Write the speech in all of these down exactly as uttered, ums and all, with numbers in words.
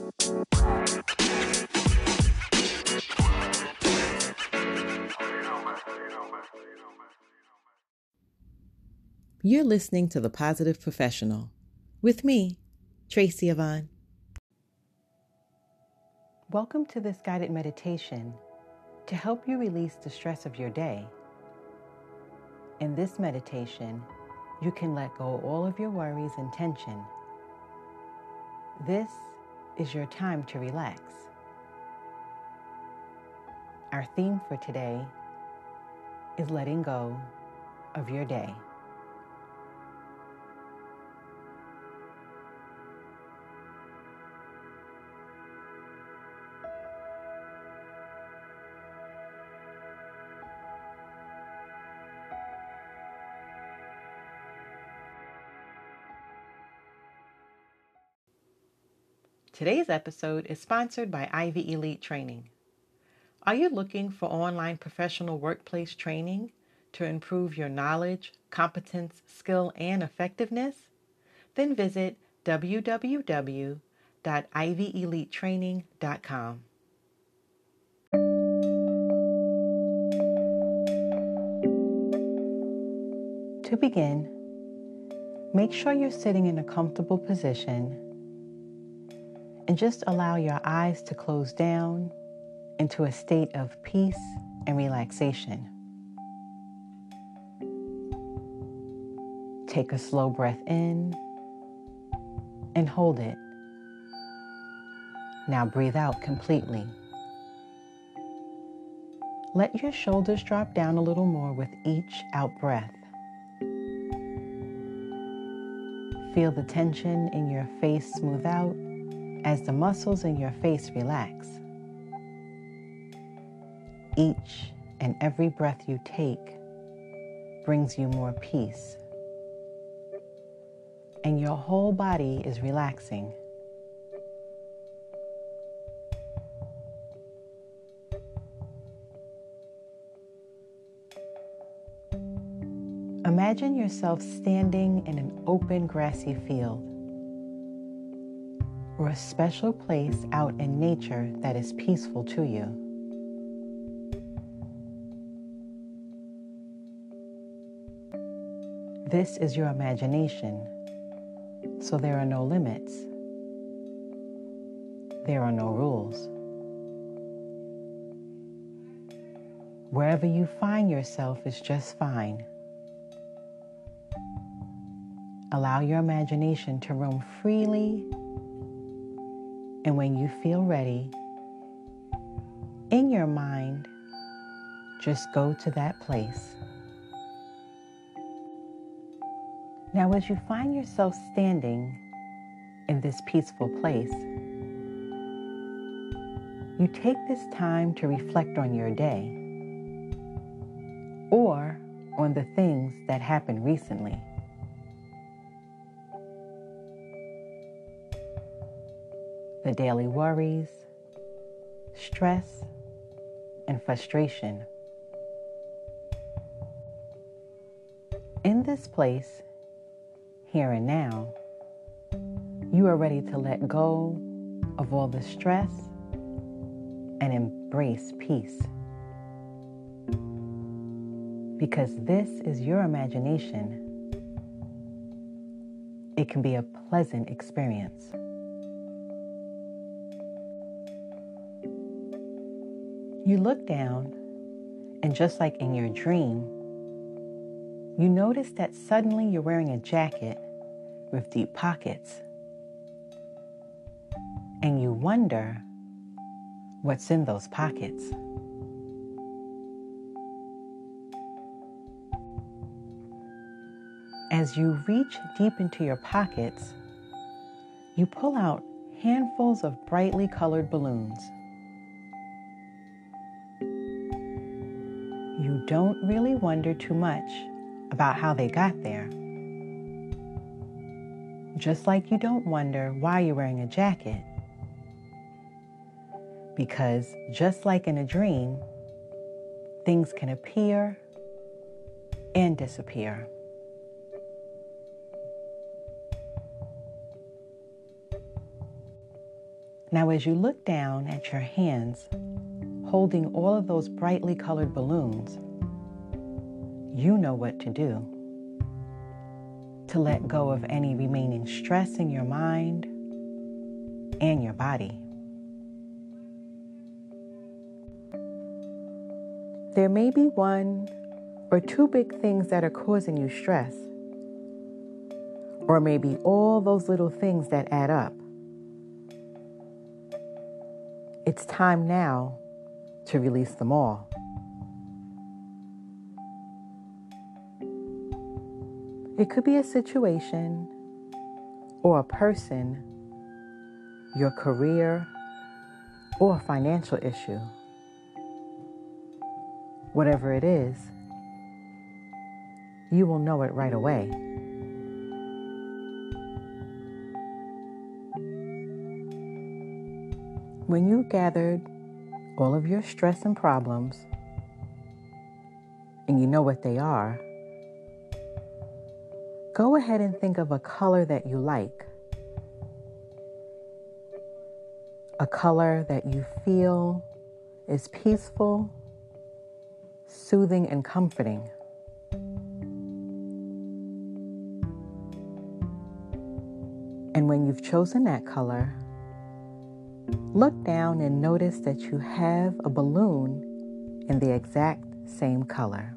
You're listening to The Positive Professional with me, Tracy Yvonne. Welcome to this guided meditation to help you release the stress of your day. In this meditation, you can let go of all of your worries and tension. This is your time to relax. Our theme for today is letting go of your day. Today's episode is sponsored by Ivy Elite Training. Are you looking for online professional workplace training to improve your knowledge, competence, skill, and effectiveness? Then visit w w w dot ivy elite training dot com. To begin, make sure you're sitting in a comfortable position and just allow your eyes to close down into a state of peace and relaxation. Take a slow breath in and hold it. Now breathe out completely. Let your shoulders drop down a little more with each out breath. Feel the tension in your face smooth out as the muscles in your face relax. Each and every breath you take brings you more peace, and your whole body is relaxing. Imagine yourself standing in an open grassy field, or a special place out in nature that is peaceful to you. This is your imagination, so there are no limits. There are no rules. Wherever you find yourself is just fine. Allow your imagination to roam freely. And when you feel ready, in your mind, just go to that place. Now, as you find yourself standing in this peaceful place, you take this time to reflect on your day or on the things that happened recently. The daily worries, stress, and frustration. In this place, here and now, you are ready to let go of all the stress and embrace peace. Because this is your imagination, it can be a pleasant experience. You look down, and just like in your dream, you notice that suddenly you're wearing a jacket with deep pockets. And you wonder what's in those pockets. As you reach deep into your pockets, you pull out handfuls of brightly colored balloons. You don't really wonder too much about how they got there. Just like you don't wonder why you're wearing a jacket. Because just like in a dream, things can appear and disappear. Now, as you look down at your hands, holding all of those brightly colored balloons, you know what to do to let go of any remaining stress in your mind and your body. There may be one or two big things that are causing you stress, or maybe all those little things that add up. It's time now to release them all. It could be a situation or a person, your career, or a financial issue. Whatever it is, you will know it right away. When you gathered all of your stress and problems, and you know what they are, go ahead and think of a color that you like. A color that you feel is peaceful, soothing, and comforting. And when you've chosen that color, look down and notice that you have a balloon in the exact same color.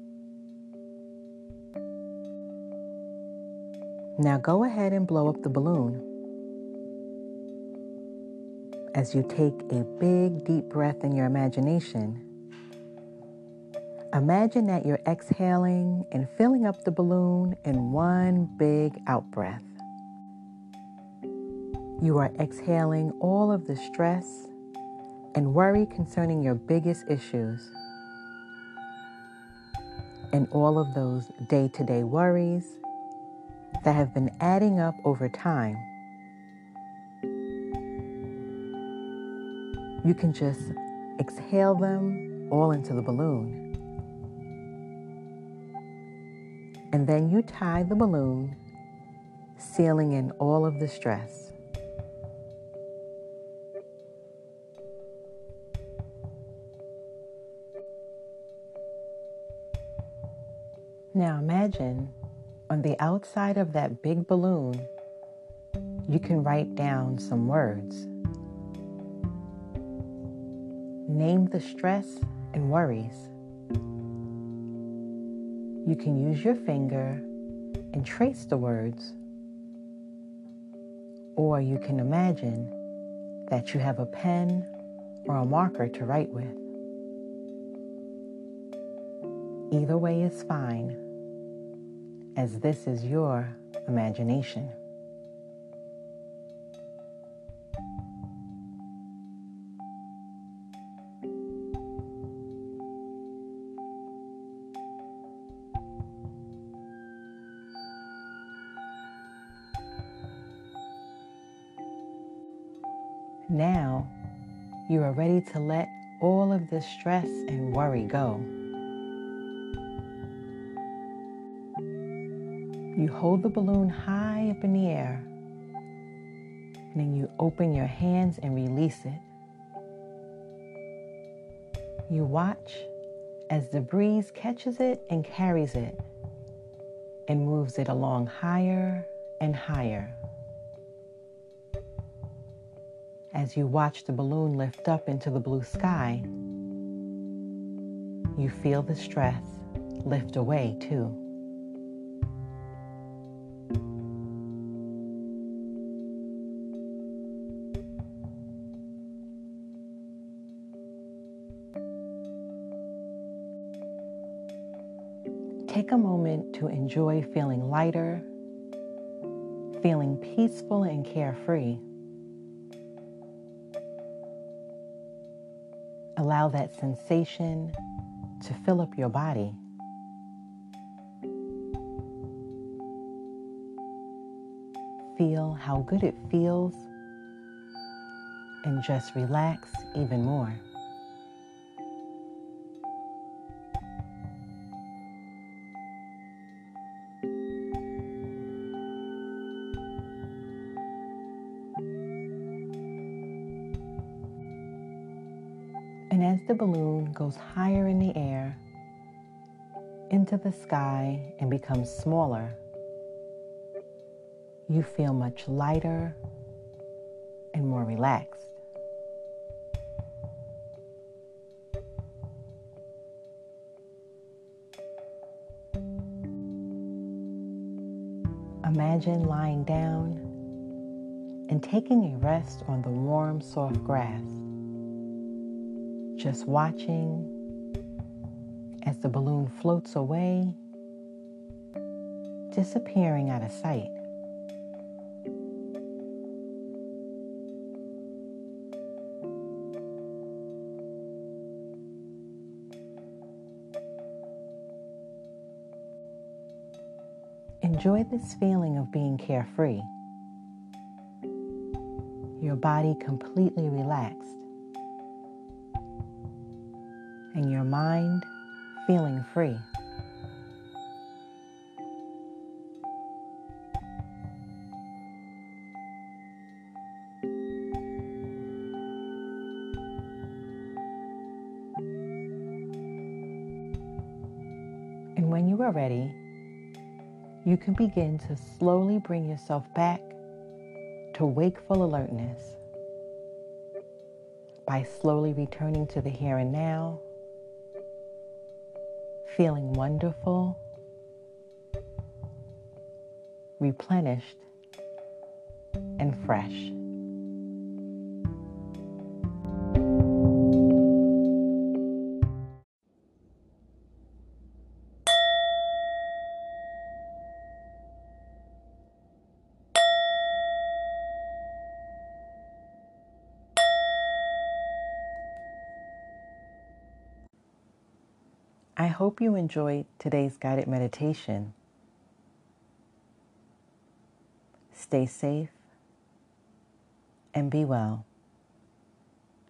Now go ahead and blow up the balloon. As you take a big, deep breath in your imagination, imagine that you're exhaling and filling up the balloon in one big out-breath. You are exhaling all of the stress and worry concerning your biggest issues and all of those day-to-day worries that have been adding up over time. You can just exhale them all into the balloon. And then you tie the balloon, sealing in all of the stress. Now imagine on the outside of that big balloon, you can write down some words. Name the stress and worries. You can use your finger and trace the words, or you can imagine that you have a pen or a marker to write with. Either way is fine, as this is your imagination. Now, you are ready to let all of this stress and worry go. You hold the balloon high up in the air, and then you open your hands and release it. You watch as the breeze catches it and carries it and moves it along higher and higher. As you watch the balloon lift up into the blue sky, you feel the stress lift away too. Take a moment to enjoy feeling lighter, feeling peaceful and carefree. Allow that sensation to fill up your body. Feel how good it feels and just relax even more. And as the balloon goes higher in the air, into the sky and becomes smaller, you feel much lighter and more relaxed. Imagine lying down and taking a rest on the warm, soft grass, just watching as the balloon floats away, disappearing out of sight. Enjoy this feeling of being carefree, your body completely relaxed, and your mind feeling free. And when you are ready, you can begin to slowly bring yourself back to wakeful alertness by slowly returning to the here and now, feeling wonderful, replenished, and fresh. I hope you enjoyed today's guided meditation. Stay safe and be well.